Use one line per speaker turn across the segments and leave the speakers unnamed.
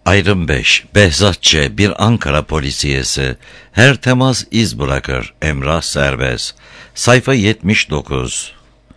Ayrım 5. Behzat Ç. bir Ankara polisiyesi. Her temas iz bırakır. Emrah serbest. Sayfa 79.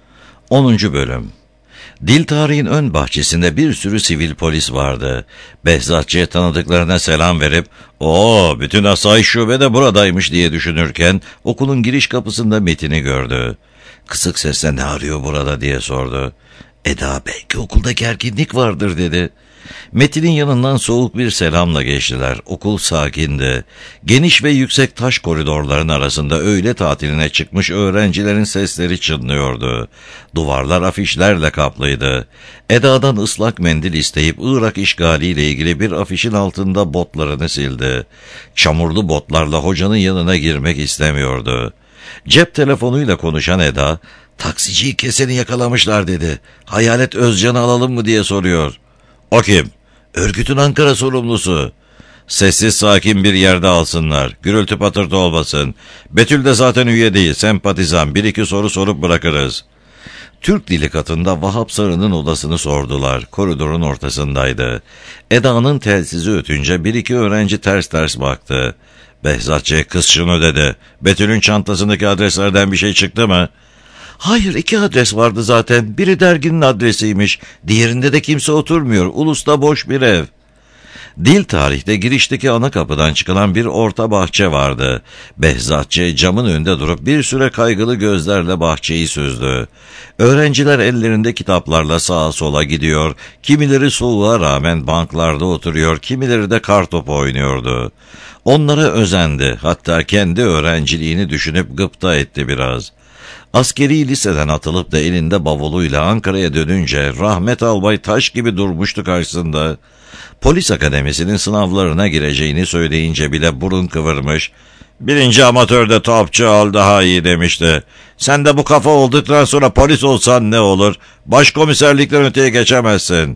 10. bölüm. Dil tarihin ön bahçesinde bir sürü sivil polis vardı. Behzat Ç. tanıdıklarına selam verip bütün asayiş şube de buradaymış diye düşünürken okulun giriş kapısında Metin'i gördü. Kısık sesle ne arıyor burada diye sordu. Eda belki okulda gerginlik vardır dedi. Metin'in yanından soğuk bir selamla geçtiler. Okul sakindi. Geniş ve yüksek taş koridorların arasında öğle tatiline çıkmış öğrencilerin sesleri çınlıyordu. Duvarlar afişlerle kaplıydı. Eda'dan ıslak mendil isteyip Irak işgaliyle ilgili bir afişin altında botlarını sildi. Çamurlu botlarla hocanın yanına girmek istemiyordu. Cep telefonuyla konuşan Eda, "Taksiciyi keseni yakalamışlar" dedi. "Hayalet Özcan'ı alalım mı diye soruyor." "O kim?" "Örgütün Ankara sorumlusu." "Sessiz sakin bir yerde alsınlar. Gürültü patırtı olmasın. Betül de zaten üye değil, sempatizan. Bir iki soru sorup bırakırız." Türk dili katında Vahap Sarı'nın odasını sordular. Koridorun ortasındaydı. Eda'nın telsizi ötünce bir iki öğrenci ters ters baktı. Behzat Ç. "Kız şunu" dedi. "Betül'ün çantasındaki adreslerden bir şey çıktı mı?" "Hayır, 2 adres vardı zaten. Biri derginin adresiymiş. Diğerinde de kimse oturmuyor. Ulus'ta boş bir ev." Dil tarihte girişteki ana kapıdan çıkılan bir orta bahçe vardı. Behzat Ç. camın önünde durup bir süre kaygılı gözlerle bahçeyi süzdü. Öğrenciler ellerinde kitaplarla sağa sola gidiyor. Kimileri soğuğa rağmen banklarda oturuyor, kimileri de kartopu oynuyordu. Onlara özendi. Hatta kendi öğrenciliğini düşünüp gıpta etti biraz. Askeri liseden atılıp da elinde bavuluyla Ankara'ya dönünce Rahmet Albay taş gibi durmuştu karşısında. Polis akademisinin sınavlarına gireceğini söyleyince bile burun kıvırmış. "Birinci amatörde topçu al daha iyi" demişti. "Sen de bu kafa olduktan sonra polis olsan ne olur? Başkomiserlikten öteye geçemezsin."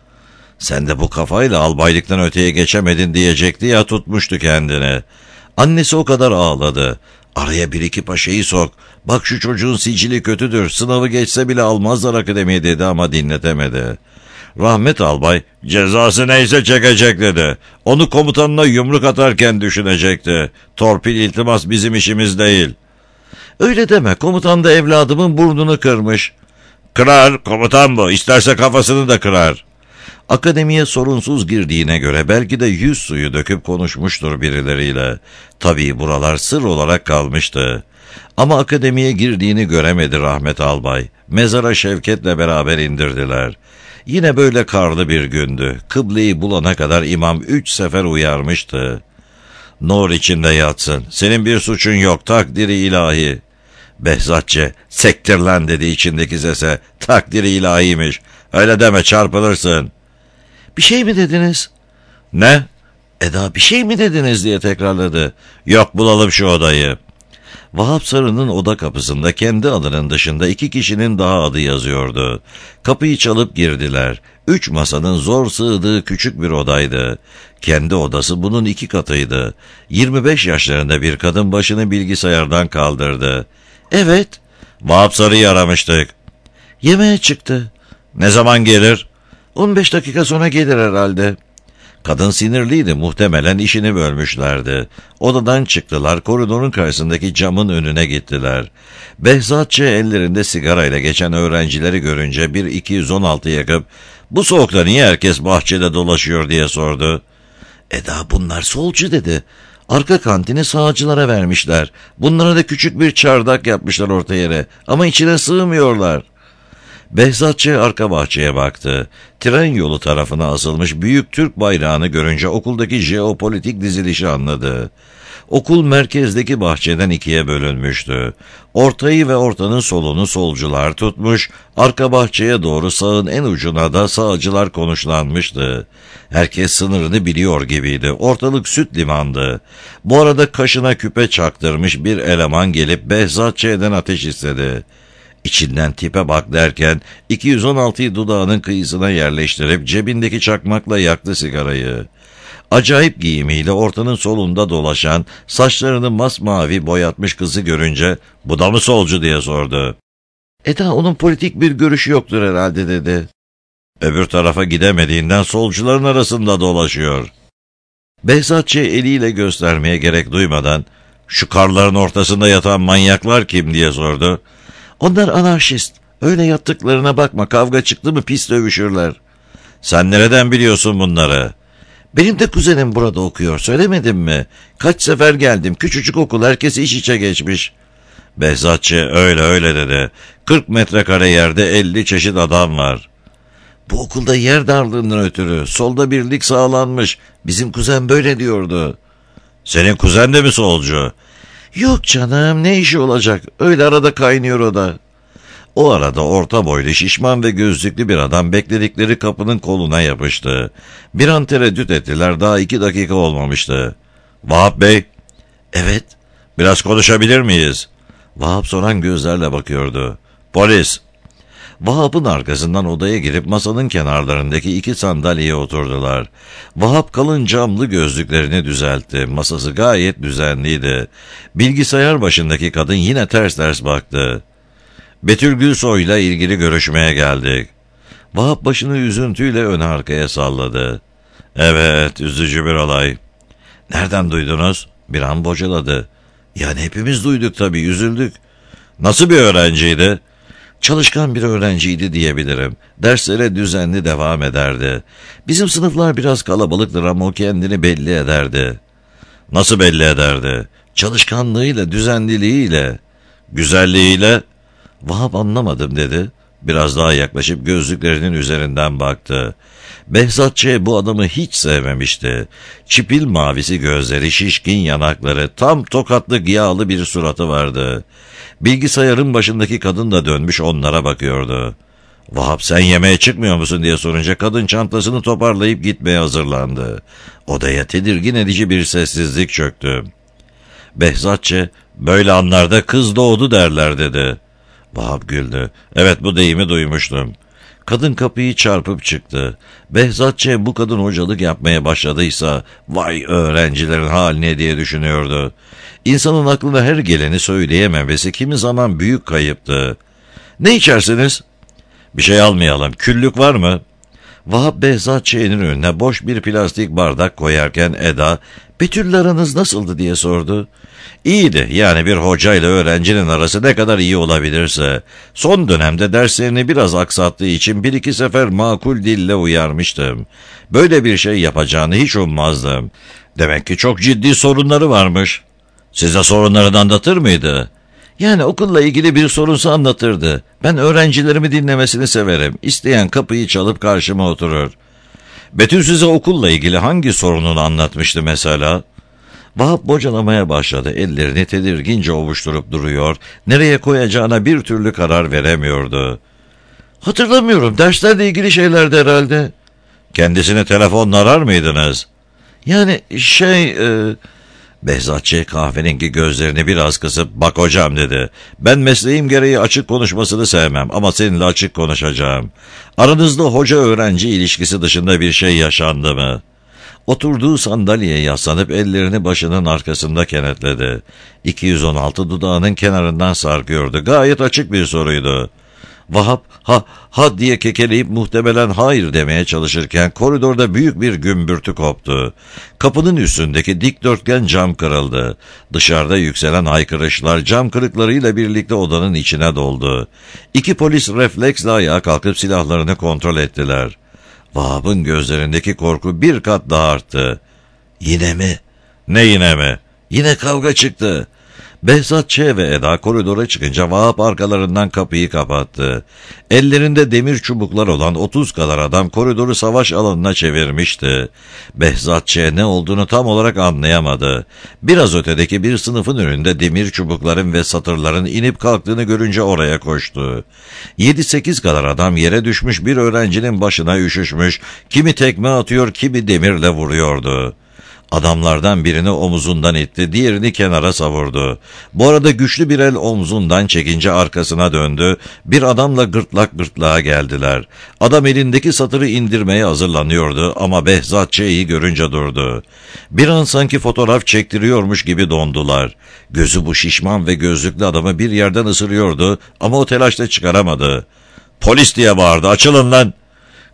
"Sen de bu kafayla albaylıktan öteye geçemedin" diyecekti ya, tutmuştu kendini. Annesi o kadar ağladı. "Araya bir iki paşayı sok. Bak şu çocuğun sicili kötüdür. Sınavı geçse bile almazlar akademiye" dedi ama dinletemedi. Rahmet Albay, "Cezası neyse çekecek" dedi. "Onu komutanına yumruk atarken düşünecekti. Torpil iltimas bizim işimiz değil." "Öyle deme, komutan da evladımın burnunu kırmış." "Kırar, komutan bu. İsterse kafasını da kırar." Akademiye sorunsuz girdiğine göre belki de 100 suyu döküp konuşmuştur birileriyle. Tabii buralar sır olarak kalmıştı. Ama akademiye girdiğini göremedi Rahmet Albay. Mezara Şevket'le beraber indirdiler. Yine böyle karlı bir gündü. Kıbleyi bulana kadar imam 3 sefer uyarmıştı. "Nur içinde yatsın. Senin bir suçun yok. Takdiri ilahi." Behzat Ç. "Sektir lan" dedi içindeki sese. "Takdiri ilahiymiş. Öyle deme, çarpılırsın." "Bir şey mi dediniz?" "Ne?" Eda "bir şey mi dediniz" diye tekrarladı. "Yok, bulalım şu odayı." Vahap Sarı'nın oda kapısında kendi adının dışında 2 kişinin daha adı yazıyordu. Kapıyı çalıp girdiler. 3 masanın zor sığdığı küçük bir odaydı. Kendi odası bunun 2 katıydı. 25 yaşlarında bir kadın başını bilgisayardan kaldırdı. "Evet." "Vahap Sarı'yı aramıştık." "Yemeğe çıktı." "Ne zaman gelir?" 15 dakika sonra gelir herhalde." Kadın sinirliydi, muhtemelen işini bölmüşlerdi. Odadan çıktılar, koridorun karşısındaki camın önüne gittiler. Behzat Ç. ellerinde sigarayla geçen öğrencileri görünce bir 216 yakıp "Bu soğukta niye herkes bahçede dolaşıyor?" diye sordu. Eda "bunlar solcu" dedi. "Arka kantini sağcılara vermişler. Bunlara da küçük bir çardak yapmışlar orta yere ama içine sığmıyorlar." Behzat Ç. arka bahçeye baktı. Tren yolu tarafına asılmış büyük Türk bayrağını görünce okuldaki jeopolitik dizilişi anladı. Okul merkezdeki bahçeden 2'ye bölünmüştü. Ortayı ve ortanın solunu solcular tutmuş, arka bahçeye doğru sağın en ucuna da sağcılar konuşlanmıştı. Herkes sınırını biliyor gibiydi. Ortalık süt limandı. Bu arada kaşına küpe çaktırmış bir eleman gelip Behzat Ç.'den ateş istedi. İçinden "tipe bak" derken 216'yı dudağının kıyısına yerleştirip cebindeki çakmakla yaktı sigarayı. Acayip giyimiyle ortanın solunda dolaşan, saçlarını masmavi boyatmış kızı görünce "Bu da mı solcu?" diye sordu. "Eda onun politik bir görüşü yoktur herhalde" dedi. Öbür tarafa gidemediğinden solcuların arasında dolaşıyor. Behzat Ç. eliyle göstermeye gerek duymadan, şu karların ortasında yatan manyaklar kim diye sordu. Onlar anarşist. Öyle yattıklarına bakma, kavga çıktı mı pis dövüşürler. Sen nereden biliyorsun bunları? Benim de kuzenim burada okuyor, söylemedim mi? Kaç sefer geldim, küçücük okul, herkes iç içe geçmiş. Behzat Ç. öyle dedi. 40 metrekare yerde 50 çeşit adam var. Bu okulda yer darlığından ötürü solda birlik sağlanmış. Bizim kuzen böyle diyordu. Senin kuzen de mi solcu? Yok canım, ne işi olacak? Öyle arada kaynıyor o da. O arada orta boylu, şişman ve gözlüklü bir adam bekledikleri kapının koluna yapıştı. Bir an tereddüt ettiler, daha 2 dakika olmamıştı. Vahap Bey. Evet. Biraz konuşabilir miyiz? Vahap soran gözlerle bakıyordu. Polis. Vahap'ın arkasından odaya girip masanın kenarlarındaki 2 sandalyeye oturdular. Vahap kalın camlı gözlüklerini düzeltti. Masası gayet düzenliydi. Bilgisayar başındaki kadın yine ters baktı. Betül Gülsoy'la ilgili görüşmeye geldik. Vahap başını üzüntüyle öne arkaya salladı. Evet, üzücü bir olay. Nereden duydunuz? Bir an bocaladı. Yani hepimiz duyduk tabii, üzüldük. Nasıl bir öğrenciydi? Çalışkan bir öğrenciydi diyebilirim. Derslere düzenli devam ederdi. Bizim sınıflar biraz kalabalıktır ama o kendini belli ederdi. Nasıl belli ederdi? Çalışkanlığıyla, düzenliliğiyle. Güzelliğiyle? Vahap anlamadım dedi. Biraz daha yaklaşıp gözlüklerinin üzerinden baktı. Behzat Ç. bu adamı hiç sevmemişti. Çipil mavisi gözleri, şişkin yanakları, tam tokatlık yağlı bir suratı vardı. Bilgisayarın başındaki kadın da dönmüş onlara bakıyordu. Vahap sen yemeğe çıkmıyor musun diye sorunca kadın çantasını toparlayıp gitmeye hazırlandı. Odaya tedirgin edici bir sessizlik çöktü. Behzat Ç. böyle anlarda kız doğdu derler dedi. Vahap güldü. Evet, bu deyimi duymuştum. Kadın kapıyı çarpıp çıktı. Behzat Ç. bu kadın hocalık yapmaya başladıysa vay öğrencilerin haline diye düşünüyordu. İnsanın aklına her geleni söyleyememesi kimi zaman büyük kayıptı. Ne içersiniz? Bir şey almayalım. Küllük var mı? Vahap Behzat Ç.'nin önüne boş bir plastik bardak koyarken Eda, Betül'le aranız nasıldı diye sordu. İyiydi, yani bir hocayla öğrencinin arası ne kadar iyi olabilirse. Son dönemde derslerini biraz aksattığı için 1-2 sefer makul dille uyarmıştım. Böyle bir şey yapacağını hiç ummazdım. Demek ki çok ciddi sorunları varmış. Size sorunlarını anlatır mıydı? Yani okulla ilgili bir sorunsa anlatırdı. Ben öğrencilerimi dinlemesini severim. İsteyen kapıyı çalıp karşıma oturur. Betül size okulla ilgili hangi sorununu anlatmıştı mesela? Vahap bocalamaya başladı. Ellerini tedirgince ovuşturup duruyor. Nereye koyacağına bir türlü karar veremiyordu. Hatırlamıyorum. Derslerle ilgili şeylerdi herhalde. Kendisini telefonla arar mıydınız? Yani Behzat Ç. kahverengi gözlerini biraz kısıp bak hocam dedi. Ben mesleğim gereği açık konuşmasını sevmem ama seninle açık konuşacağım. Aranızda hoca öğrenci ilişkisi dışında bir şey yaşandı mı? Oturduğu sandalyeye yaslanıp ellerini başının arkasında kenetledi. 216 dudağının kenarından sarkıyordu. Gayet açık bir soruydu. Vahap ha diye kekeleyip muhtemelen hayır demeye çalışırken koridorda büyük bir gümbürtü koptu. Kapının üstündeki dikdörtgen cam kırıldı. Dışarıda yükselen haykırışlar cam kırıklarıyla birlikte odanın içine doldu. 2 polis refleksle ayağa kalkıp silahlarını kontrol ettiler. Vahap'ın gözlerindeki korku bir kat daha arttı. Yine mi? Ne yine mi? Yine kavga çıktı. Behzat Ç. ve Eda koridora çıkınca Vahap arkalarından kapıyı kapattı. Ellerinde demir çubuklar olan 30 kadar adam koridoru savaş alanına çevirmişti. Behzat Ç. ne olduğunu tam olarak anlayamadı. Biraz ötedeki bir sınıfın önünde demir çubukların ve satırların inip kalktığını görünce oraya koştu. 7-8 kadar adam yere düşmüş bir öğrencinin başına üşüşmüş, kimi tekme atıyor, kimi demirle vuruyordu. Adamlardan birini omuzundan itti, diğerini kenara savurdu. Bu arada güçlü bir el omzundan çekince arkasına döndü. Bir adamla gırtlak gırtlağa geldiler. Adam elindeki satırı indirmeye hazırlanıyordu ama Behzat Ç.'yi görünce durdu. Bir an sanki fotoğraf çektiriyormuş gibi dondular. Gözü bu şişman ve gözlüklü adamı bir yerden ısırıyordu ama o telaşla çıkaramadı. "Polis!" diye bağırdı. "Açılın lan!"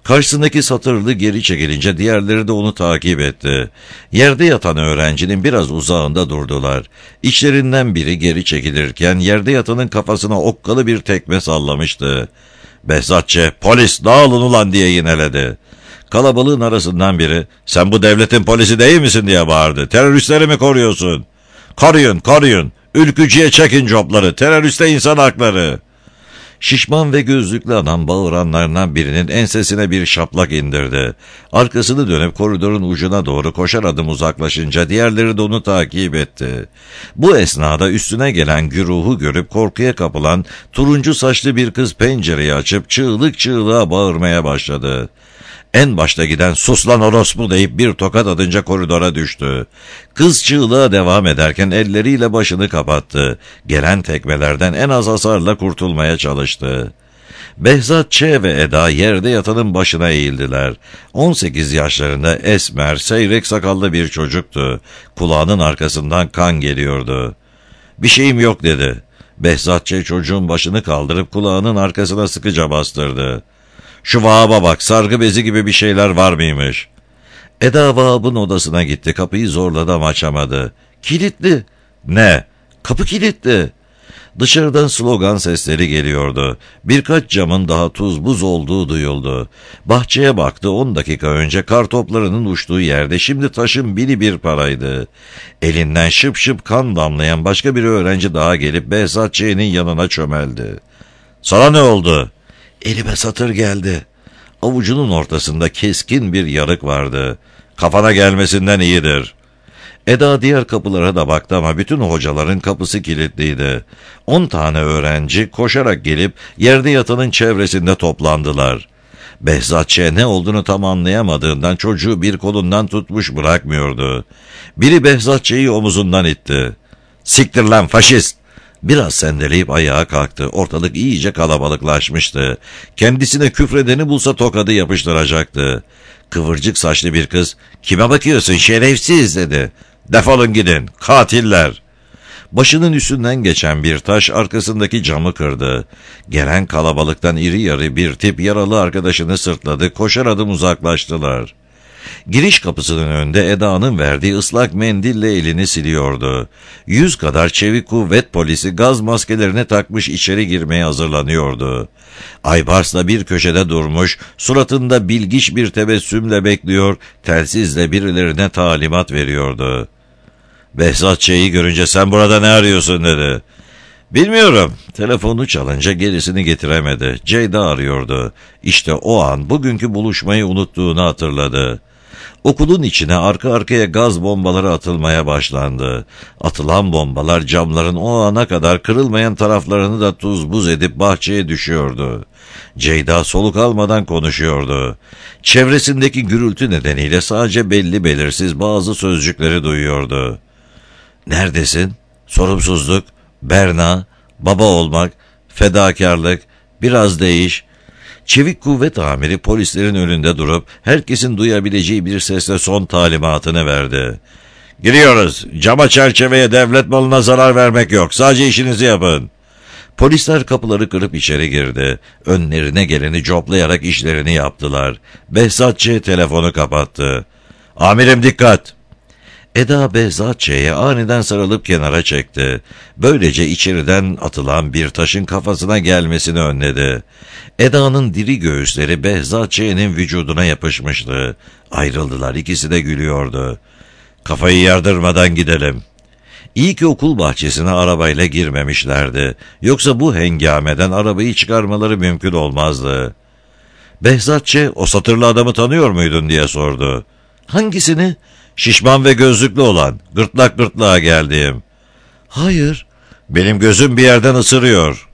Karşısındaki satırlı geri çekilince diğerleri de onu takip etti. Yerde yatan öğrencinin biraz uzağında durdular. İçlerinden biri geri çekilirken yerde yatanın kafasına okkalı bir tekme sallamıştı. Behzatçı, "Polis, dağılın ulan!" diye yineledi. Kalabalığın arasından biri, "Sen bu devletin polisi değil misin?" diye bağırdı. "Teröristleri mi koruyorsun?" "Koruyun, koruyun! Ülkücüye çekin copları, teröriste insan hakları!" Şişman ve gözlüklü adam bağıranlardan birinin ensesine bir şaplak indirdi. Arkasını dönüp koridorun ucuna doğru koşar adım uzaklaşınca diğerleri de onu takip etti. Bu esnada üstüne gelen güruhu görüp korkuya kapılan turuncu saçlı bir kız pencereyi açıp çığlık çığlığa bağırmaya başladı. En başta giden "Sus lan orospu!" deyip bir tokat atınca koridora düştü. Kız çığlığa devam ederken elleriyle başını kapattı. Gelen tekmelerden en az hasarla kurtulmaya çalıştı. Behzat Ç. ve Eda yerde yatanın başına eğildiler. 18 yaşlarında esmer, seyrek sakallı bir çocuktu. Kulağının arkasından kan geliyordu. "Bir şeyim yok," dedi. Behzat Ç. çocuğun başını kaldırıp kulağının arkasına sıkıca bastırdı. "Şu Vahap'a bak, sargı bezi gibi bir şeyler var mıymış?" Eda Vahap'ın odasına gitti. Kapıyı zorladı ama açamadı. "Kilitli." "Ne?" "Kapı kilitli." Dışarıdan slogan sesleri geliyordu. Birkaç camın daha tuz buz olduğu duyuldu. Bahçeye baktı. 10 dakika önce kartoplarının uçtuğu yerde şimdi taşın biri bir paraydı. Elinden şıp şıp kan damlayan başka bir öğrenci daha gelip Behzat Ç'nin yanına çömeldi. "Sana ne oldu?" "Elime satır geldi." Avucunun ortasında keskin bir yarık vardı. "Kafana gelmesinden iyidir." Eda diğer kapılara da baktı ama bütün hocaların kapısı kilitliydi. 10 tane öğrenci koşarak gelip yerde yatanın çevresinde toplandılar. Behzat Ç. ne olduğunu tam anlayamadığından çocuğu bir kolundan tutmuş bırakmıyordu. Biri Behzat Ç'yi omuzundan itti. "Siktir lan faşist!" Biraz sendeleyip ayağa kalktı. Ortalık iyice kalabalıklaşmıştı. Kendisine küfredeni bulsa tokadı yapıştıracaktı. Kıvırcık saçlı bir kız, "Kime bakıyorsun şerefsiz?" dedi. "Defolun gidin, katiller!" Başının üstünden geçen bir taş arkasındaki camı kırdı. Gelen kalabalıktan iri yarı bir tip yaralı arkadaşını sırtladı, koşar adım uzaklaştılar. Giriş kapısının önünde Eda'nın verdiği ıslak mendille elini siliyordu. 100 kadar çevik kuvvet polisi gaz maskelerini takmış içeri girmeye hazırlanıyordu. Aybars da bir köşede durmuş, suratında bilgiç bir tebessümle bekliyor, telsizle birilerine talimat veriyordu. Behzat Ç'yi görünce "Sen burada ne arıyorsun?" dedi. "Bilmiyorum." Telefonu çalınca gerisini getiremedi. Ceyda arıyordu. İşte o an bugünkü buluşmayı unuttuğunu hatırladı. Okulun içine arka arkaya gaz bombaları atılmaya başlandı. Atılan bombalar camların o ana kadar kırılmayan taraflarını da tuz buz edip bahçeye düşüyordu. Ceyda soluk almadan konuşuyordu. Çevresindeki gürültü nedeniyle sadece belli belirsiz bazı sözcükleri duyuyordu. "Neredesin? Sorumsuzluk, Berna, baba olmak, fedakarlık, biraz değiş." Çevik kuvvet amiri polislerin önünde durup herkesin duyabileceği bir sesle son talimatını verdi. "Giriyoruz. Cama çerçeveye devlet malına zarar vermek yok. Sadece işinizi yapın." Polisler kapıları kırıp içeri girdi. Önlerine geleni coplayarak işlerini yaptılar. Behzat Ç. telefonu kapattı. "Amirim dikkat!" Eda Behzat Ç'ye aniden sarılıp kenara çekti. Böylece içeriden atılan bir taşın kafasına gelmesini önledi. Eda'nın diri göğüsleri Behzat Ç'nin vücuduna yapışmıştı. Ayrıldılar, ikisi de gülüyordu. "Kafayı yardırmadan gidelim." İyi ki okul bahçesine arabayla girmemişlerdi. Yoksa bu hengameden arabayı çıkarmaları mümkün olmazdı. Behzat Ç. "O satırlı adamı tanıyor muydun?" diye sordu. "Hangisini?" "Şişman ve gözlüklü olan, gırtlak gırtlağa geldiğim." "Hayır." "Benim gözüm bir yerden ısırıyor."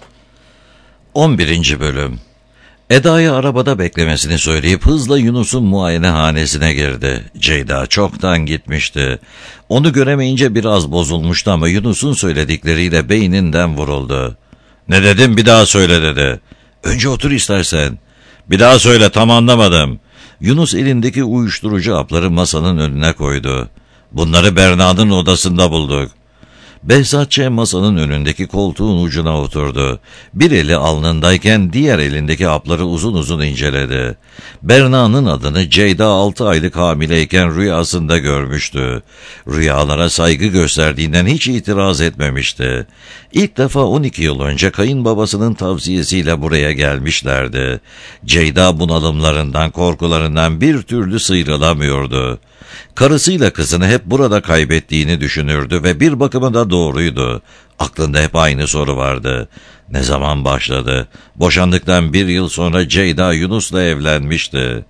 11. Bölüm. Eda'ya arabada beklemesini söyleyip hızla Yunus'un muayenehanesine girdi. Ceyda çoktan gitmişti. Onu göremeyince biraz bozulmuştu ama Yunus'un söyledikleriyle beyninden vuruldu. "Ne dedim, bir daha söyle," dedi. "Önce otur istersen." "Bir daha söyle, tam anlamadım." Yunus elindeki uyuşturucu hapları masanın önüne koydu. "Bunları Berna'nın odasında bulduk." Behzat Ç. masanın önündeki koltuğun ucuna oturdu. Bir eli alnındayken diğer elindeki hapları uzun uzun inceledi. Berna'nın adını Ceyda 6 aylık hamileyken rüyasında görmüştü. Rüyalara saygı gösterdiğinden hiç itiraz etmemişti. İlk defa 12 yıl önce kayınbabasının tavsiyesiyle buraya gelmişlerdi. Ceyda bunalımlarından, korkularından bir türlü sıyrılamıyordu. Karısıyla kızını hep burada kaybettiğini düşünürdü ve bir bakıma da doğruydu. Aklında hep aynı soru vardı. Ne zaman başladı? Boşandıktan 1 yıl sonra Ceyda Yunus'la evlenmişti.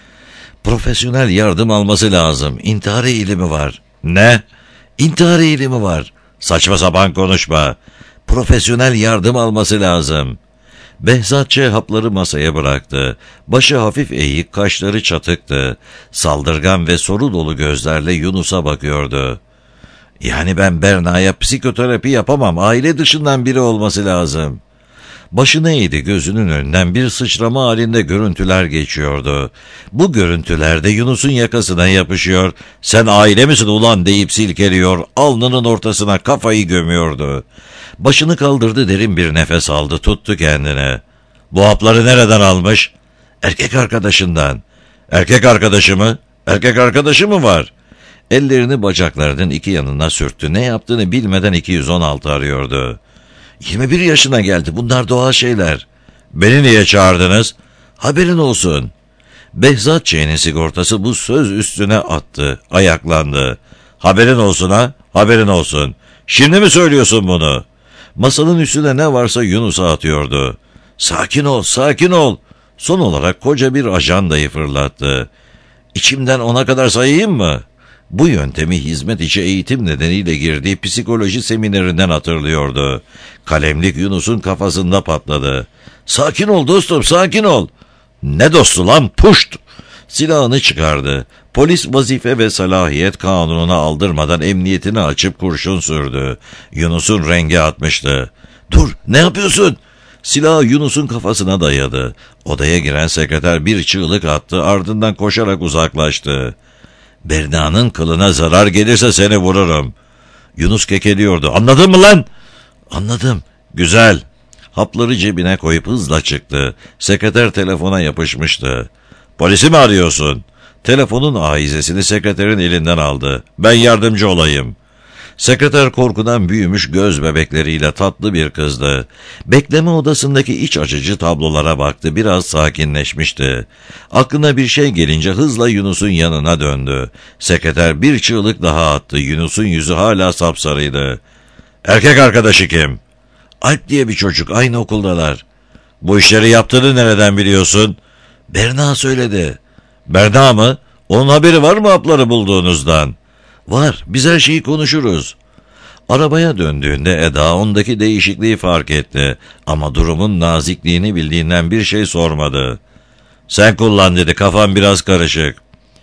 Profesyonel yardım alması lazım. İntihar eğilimi var. Ne? İntihar eğilimi var. Saçma sapan konuşma. Profesyonel yardım alması lazım. Behzat Ç. hapları masaya bıraktı. Başı hafif eğik, kaşları çatıktı. Saldırgan ve soru dolu gözlerle Yunus'a bakıyordu. Yani ben Berna'ya psikoterapi yapamam. Aile dışından biri olması lazım. Başını eğdi, gözünün önünden bir sıçrama halinde görüntüler geçiyordu. Bu görüntülerde Yunus'un yakasına yapışıyor. Sen aile misin ulan deyip silkeliyor. Alnının ortasına kafayı gömüyordu. Başını kaldırdı, derin bir nefes aldı, tuttu kendine. Bu hapları nereden almış? Erkek arkadaşından. Erkek arkadaşı mı? Erkek arkadaşı mı var? Ellerini bacaklarının iki yanına sürttü. Ne yaptığını bilmeden 216 arıyordu. 21 yaşına geldi. Bunlar doğal şeyler. Beni niye çağırdınız? Haberin olsun. Behzat Ç.'nin sigortası bu söz üstüne attı. Ayaklandı. Haberin olsun ha? Haberin olsun. Şimdi mi söylüyorsun bunu? Masanın üstüne ne varsa Yunus'a atıyordu. Sakin ol, sakin ol. Son olarak koca bir ajandayı fırlattı. İçimden 10'a kadar sayayım mı? Bu yöntemi hizmet içi eğitim nedeniyle girdiği psikoloji seminerinden hatırlıyordu. Kalemlik Yunus'un kafasında patladı. Sakin ol dostum, sakin ol. Ne dostu lan, puşt! Silahını çıkardı. Polis vazife ve salahiyet kanununa aldırmadan emniyetini açıp kurşun sürdü. Yunus'un rengi atmıştı. Dur, ne yapıyorsun? Silahı Yunus'un kafasına dayadı. Odaya giren sekreter bir çığlık attı, ardından koşarak uzaklaştı. Berna'nın kılına zarar gelirse seni vururum. Yunus kekeliyordu. Anladın mı lan? Anladım. Güzel. Hapları cebine koyup hızla çıktı. Sekreter telefona yapışmıştı. Polisi mi arıyorsun? Telefonun ahizesini sekreterin elinden aldı. Ben yardımcı olayım. Sekreter korkudan büyümüş göz bebekleriyle tatlı bir kızdı. Bekleme odasındaki iç açıcı tablolara baktı, biraz sakinleşmişti. Aklına bir şey gelince hızla Yunus'un yanına döndü. Sekreter bir çığlık daha attı. Yunus'un yüzü hala sapsarıydı. Erkek arkadaşı kim? Alp diye bir çocuk, aynı okuldalar. Bu işleri yaptığını nereden biliyorsun? Berna söyledi. Berna mı? Onun haberi var mı hapları bulduğunuzdan? Var, biz her şeyi konuşuruz. Arabaya döndüğünde Eda ondaki değişikliği fark etti. Ama durumun nazikliğini bildiğinden bir şey sormadı. Sen kullan dedi, kafam biraz karışık.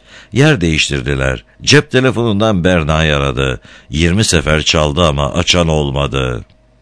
Yer değiştirdiler. Cep telefonundan Berna'yı aradı. 20 sefer çaldı ama açan olmadı.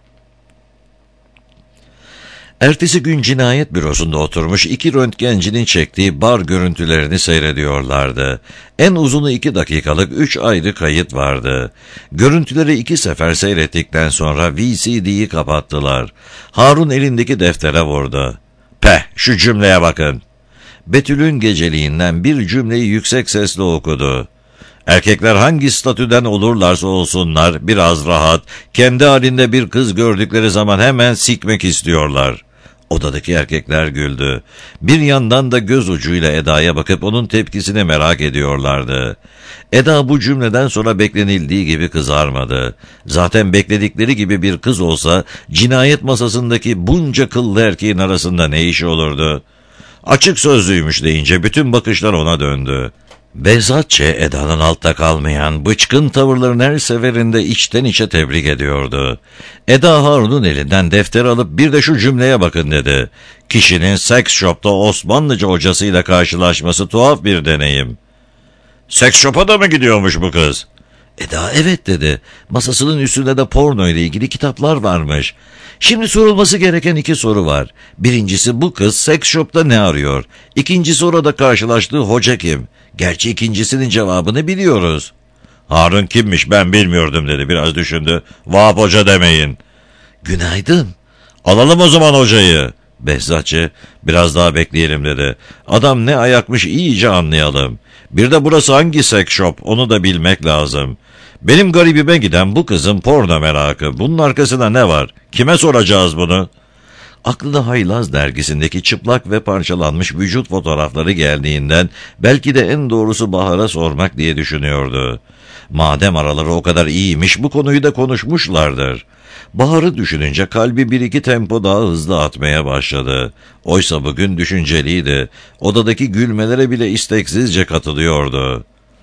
Ertesi gün cinayet bürosunda oturmuş iki röntgencinin çektiği bar görüntülerini seyrediyorlardı. En uzunu 2 dakikalık 3 ayrı kayıt vardı. Görüntüleri 2 sefer seyrettikten sonra VCD'yi kapattılar. Harun elindeki deftere vurdu. Peh, şu cümleye bakın. Betül'ün geceliğinden bir cümleyi yüksek sesle okudu. Erkekler hangi statüden olurlarsa olsunlar biraz rahat, kendi halinde bir kız gördükleri zaman hemen sikmek istiyorlar. Odadaki erkekler güldü. Bir yandan da göz ucuyla Eda'ya bakıp onun tepkisini merak ediyorlardı. Eda bu cümleden sonra beklenildiği gibi kızarmadı. Zaten bekledikleri gibi bir kız olsa cinayet masasındaki bunca kıllı erkeğin arasında ne işi olurdu? Açık sözlüymüş deyince bütün bakışlar ona döndü. Behzat Ç. Eda'nın altta kalmayan, bıçkın tavırların her seferinde içten içe tebrik ediyordu. Eda Harun'un elinden defter alıp bir de şu cümleye bakın dedi. Kişinin seks shop'ta Osmanlıca hocasıyla karşılaşması tuhaf bir deneyim. Seks shop'a da mı gidiyormuş bu kız? Eda evet dedi. Masasının üstünde de porno ile ilgili kitaplar varmış. Şimdi sorulması gereken 2 soru var. Birincisi, bu kız seks shop'ta ne arıyor? İkincisi, orada karşılaştığı hoca kim? Gerçi ikincisinin cevabını biliyoruz. Harun kimmiş ben bilmiyordum dedi. Biraz düşündü. Vahap Hoca demeyin. Günaydın. Alalım o zaman hocayı. Behzatçı biraz daha bekleyelim dedi. Adam ne ayakmış iyice anlayalım. Bir de burası hangi sex shop onu da bilmek lazım. Benim garibime giden bu kızın porno merakı. Bunun arkasında ne var? Kime soracağız bunu? Aklına Haylaz dergisindeki çıplak ve parçalanmış vücut fotoğrafları geldiğinden belki de en doğrusu Bahar'a sormak diye düşünüyordu. Madem araları o kadar iyiymiş bu konuyu da konuşmuşlardır. Bahar'ı düşününce kalbi bir iki tempo daha hızlı atmaya başladı. Oysa bugün düşünceliydi. Odadaki gülmelere bile isteksizce katılıyordu.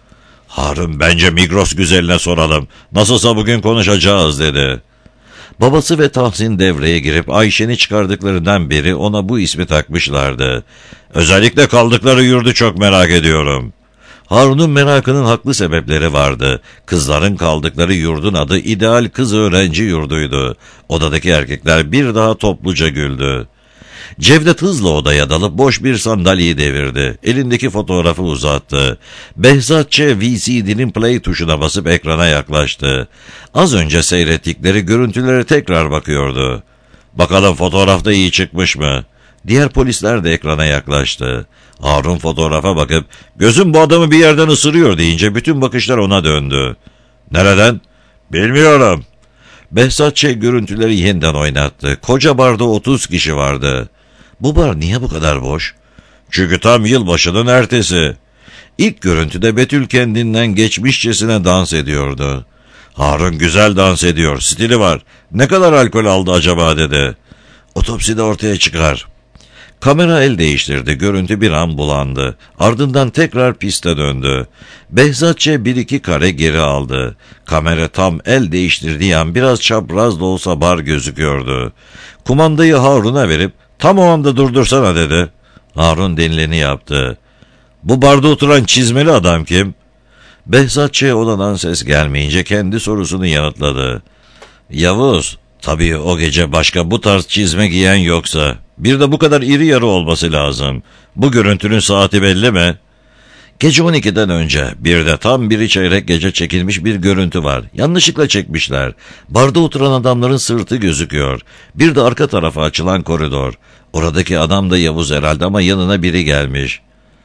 Harun bence Migros güzeline soralım. Nasılsa bugün konuşacağız dedi. Babası ve Tahsin devreye girip Ayşe'ni çıkardıklarından beri ona bu ismi takmışlardı. Özellikle kaldıkları yurdu çok merak ediyorum. Harun'un merakının haklı sebepleri vardı. Kızların kaldıkları yurdun adı İdeal Kız Öğrenci Yurdu'ydu. Odadaki erkekler bir daha topluca güldü. Cevdet hızla odaya dalıp boş bir sandalyeyi devirdi. Elindeki fotoğrafı uzattı. Behzatçı VCD'nin play tuşuna basıp ekrana yaklaştı. Az önce seyrettikleri görüntülere tekrar bakıyordu. Bakalım fotoğrafta iyi çıkmış mı? Diğer polisler de ekrana yaklaştı. Harun fotoğrafa bakıp gözüm bu adamı bir yerden ısırıyor deyince bütün bakışlar ona döndü. Nereden? Bilmiyorum. Behzatçı görüntüleri yeniden oynattı. Koca barda 30 kişi vardı. Bu bar niye bu kadar boş? Çünkü tam yılbaşının ertesi. İlk görüntüde Betül kendinden geçmişçesine dans ediyordu. Harun güzel dans ediyor, stili var. Ne kadar alkol aldı acaba dedi. Otopside ortaya çıkar. Kamera el değiştirdi, görüntü bir an bulandı. Ardından tekrar piste döndü. Behzatçı bir iki kare geri aldı. Kamera tam el değiştirdiği an biraz çapraz da olsa bar gözüküyordu. Kumandayı Harun'a verip tam o anda durdursana dedi. Harun denileni yaptı. Bu barda oturan çizmeli adam kim? Behzatçı'ya odadan ses gelmeyince kendi sorusunu yanıtladı. Yavuz, tabii o gece başka bu tarz çizme giyen yoksa. Bir de bu kadar iri yarı olması lazım. Bu görüntünün saati belli mi? Gece 12'den önce bir de tam biri çeyrek gece çekilmiş bir görüntü var. Yanlışlıkla çekmişler. Barda oturan adamların sırtı gözüküyor. Bir de arka tarafa açılan koridor. Oradaki adam da Yavuz herhalde ama yanına biri gelmiş.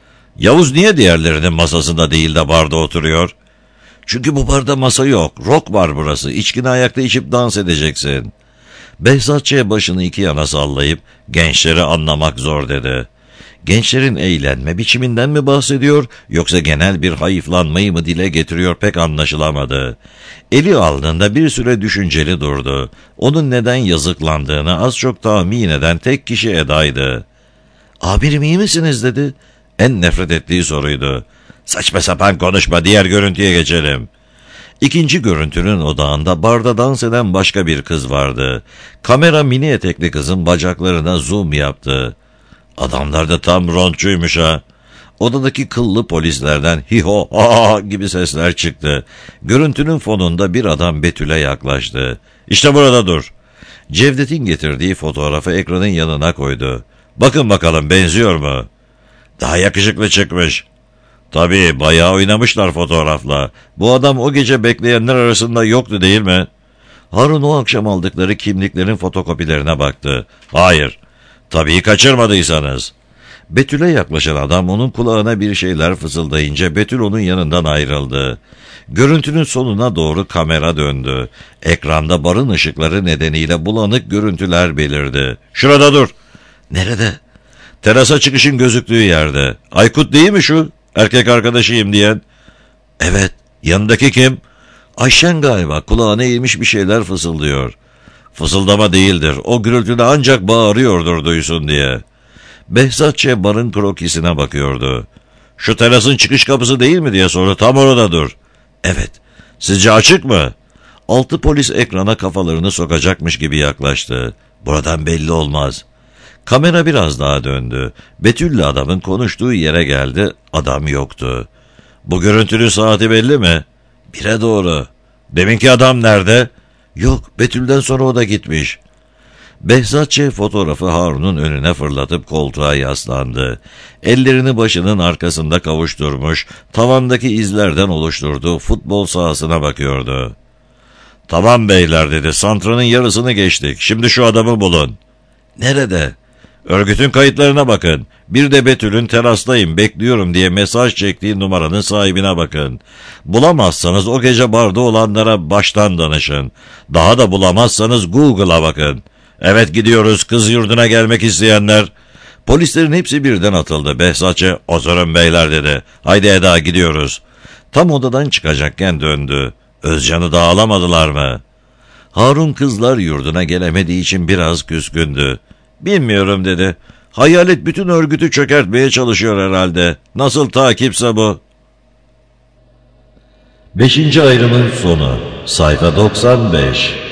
Yavuz niye diğerlerinin masasında değil de barda oturuyor? Çünkü bu barda masa yok. Rock var burası. İçkini ayakta içip dans edeceksin. Behzatçı'ya başını iki yana sallayıp gençleri anlamak zor dedi. Gençlerin eğlenme biçiminden mi bahsediyor yoksa genel bir hayıflanmayı mı dile getiriyor pek anlaşılamadı. Eli aldığında bir süre düşünceli durdu. Onun neden yazıklandığını az çok tahmin eden tek kişi Eda'ydı. "Amirim iyi misiniz?" dedi. En nefret ettiği soruydu. "Saçma sapan konuşma, diğer görüntüye geçelim." İkinci görüntünün odağında barda dans eden başka bir kız vardı. Kamera mini etekli kızın bacaklarına zoom yaptı. Adamlar da tam rontçuymuş ha. Odadaki kıllı polislerden hiho ha gibi sesler çıktı. Görüntünün fonunda bir adam Betül'e yaklaştı. "İşte burada dur." Cevdet'in getirdiği fotoğrafı ekranın yanına koydu. "Bakın bakalım benziyor mu?" "Daha yakışıklı çıkmış." "Tabii bayağı oynamışlar fotoğrafla. Bu adam o gece bekleyenler arasında yoktu değil mi?" Harun o akşam aldıkları kimliklerin fotokopilerine baktı. "Hayır. Tabii kaçırmadıysanız." Betül'e yaklaşan adam onun kulağına bir şeyler fısıldayınca Betül onun yanından ayrıldı. Görüntünün sonuna doğru kamera döndü. Ekranda barın ışıkları nedeniyle bulanık görüntüler belirdi. "Şurada dur." "Nerede?" "Terasa çıkışın gözüktüğü yerde." "Aykut değil mi şu? Erkek arkadaşıyım diyen." "Evet." "Yanındaki kim?" "Ayşen galiba, kulağına eğilmiş bir şeyler fısıldıyor." "Fısıldama değildir. O gürültüde ancak bağırıyordur duysun diye." Behzatçı barın krokisine bakıyordu. "Şu terasın çıkış kapısı değil mi?" diye sordu. "Tam orada dur." "Evet." "Sizce açık mı?" 6 polis ekrana kafalarını sokacakmış gibi yaklaştı. "Buradan belli olmaz." Kamera biraz daha döndü. Betül'le adamın konuştuğu yere geldi. Adam yoktu. "Bu görüntünün saati belli mi?" "Bire doğru." "Deminki adam nerede?" "Yok, Betül'den sonra o da gitmiş." Behzat Ç. fotoğrafı Harun'un önüne fırlatıp koltuğa yaslandı. Ellerini başının arkasında kavuşturmuş, tavandaki izlerden oluşturduğu futbol sahasına bakıyordu. "Tamam beyler," dedi, "santranın yarısını geçtik. Şimdi şu adamı bulun." "Nerede?" "Örgütün kayıtlarına bakın. Bir de Betül'ün terastayım, bekliyorum diye mesaj çektiği numaranın sahibine bakın. Bulamazsanız o gece barda olanlara baştan danışın. Daha da bulamazsanız Google'a bakın. Evet, gidiyoruz, kız yurduna gelmek isteyenler." Polislerin hepsi birden atıldı. Behzatçı, "Oturun beyler," dedi. "Haydi Eda, gidiyoruz." Tam odadan çıkacakken döndü. "Özcan'ı da alamadılar mı?" Harun kızlar yurduna gelemediği için biraz küskündü. "Bilmiyorum," dedi. "Hayalet bütün örgütü çökertmeye çalışıyor herhalde. Nasıl takipse bu." 5. ayrımın sonu. Sayfa 95.